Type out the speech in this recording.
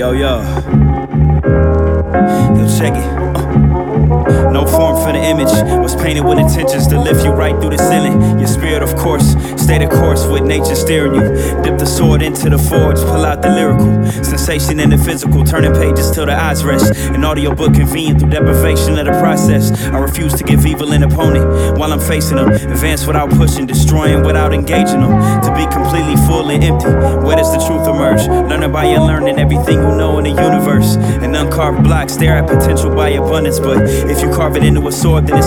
Yo, check it. No form for the image was painted with intentions to lift you right through the ceiling. Your spirit, of course, stay the course with nature steering you. Dip the sword into the forge, pull out the lyrical sensation in the physical, turning pages till the eyes rest. An audiobook convenient through deprivation of the process. I refuse to give evil an opponent while I'm facing them. Advance without pushing, destroying without engaging them. To be completely full and empty, where does the truth emerge? Learning by unlearning everything you know in the universe. An uncarved block, stare at potential by abundance, but if you carve it into a sword, then it's